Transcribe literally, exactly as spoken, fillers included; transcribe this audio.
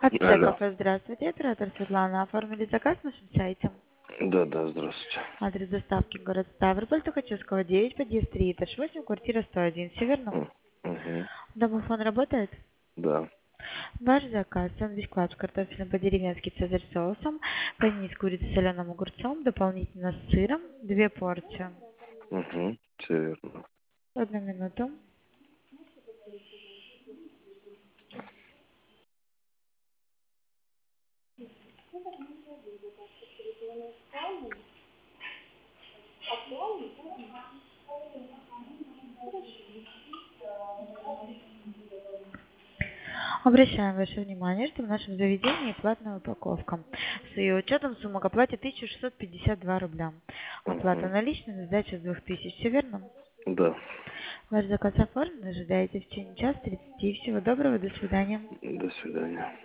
Офицер Алло. кафе, здравствуйте. Оператор Светлана. Оформили заказ на нашем сайте. Да, да, здравствуйте. Адрес доставки город Ставрополь, Тухачевского, девять, подъезд три, этаж восемь, квартира сто один, Северном. М, Угу. Домофон работает? Да. Ваш заказ. Сэндвич-клаб с картофелем по-деревенски цезарь соусом, панини с курицей с соленым огурцом, дополнительно с сыром, две порции. Угу. Все верно. Одну минуту. Обращаем ваше внимание, что в нашем заведении платная упаковка. С ее учетом сумма к оплате тысяча шестьсот пятьдесят два рубля. Оплата Угу. наличными, сдача с двух тысяч. Все верно? Да. Ваш заказ оформлен, ожидаете в течение часа тридцати. Всего доброго, до свидания. До свидания.